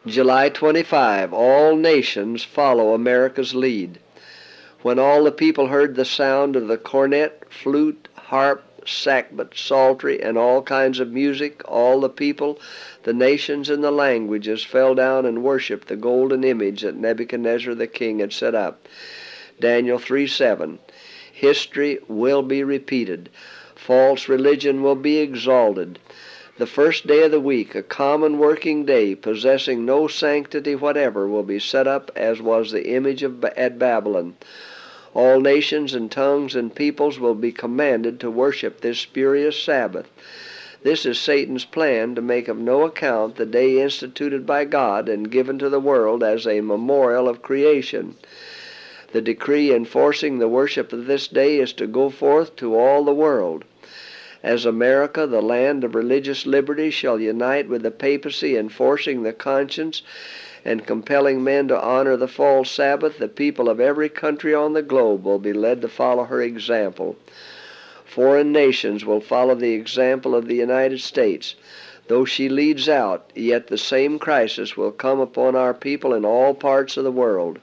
July 25. All nations follow America's lead. When all the people heard the sound of the cornet, flute, harp, sackbut, psaltery, and all kinds of music, all the people, the nations, and the languages fell down and worshipped the golden image that Nebuchadnezzar the king had set up. Daniel 3:7. History will be repeated. False religion will be exalted. The first day of the week, a common working day, possessing no sanctity whatever, will be set up as was the image at Babylon. All nations and tongues and peoples will be commanded to worship this spurious Sabbath. This is Satan's plan to make of no account the day instituted by God and given to the world as a memorial of creation. The decree enforcing the worship of this day is to go forth to all the world. As America, the land of religious liberty, shall unite with the papacy enforcing the conscience and compelling men to honor the false Sabbath, the people of every country on the globe will be led to follow her example. Foreign nations will follow the example of the United States. Though she leads out, yet the same crisis will come upon our people in all parts of the world.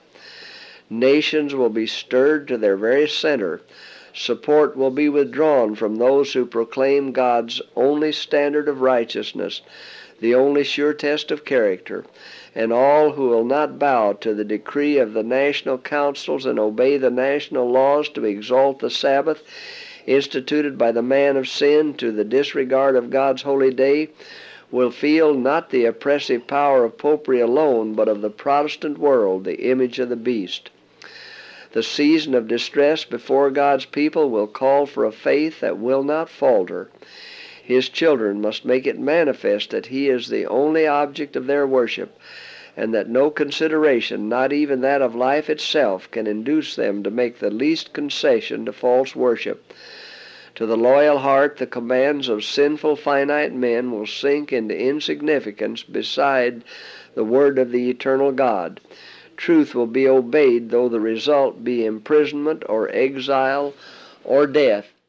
Nations will be stirred to their very center. Support will be withdrawn from those who proclaim God's only standard of righteousness, the only sure test of character, and all who will not bow to the decree of the national councils and obey the national laws to exalt the Sabbath instituted by the man of sin to the disregard of God's holy day, will feel not the oppressive power of popery alone, but of the Protestant world, the image of the beast. The season of distress before God's people will call for a faith that will not falter. His children must make it manifest that He is the only object of their worship, and that no consideration, not even that of life itself, can induce them to make the least concession to false worship. To the loyal heart, the commands of sinful, finite men will sink into insignificance beside the word of the eternal God. Truth will be obeyed, though the result be imprisonment or exile or death.